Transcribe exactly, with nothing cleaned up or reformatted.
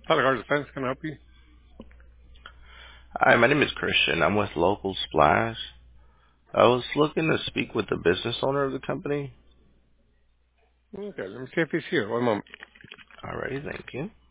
Tyler Defense, can I help you? Hi, my name is Christian. I'm with Local Splash. I was looking to speak with the business owner of the company. Okay, let me see if he's here. One moment. Alrighty, thank you.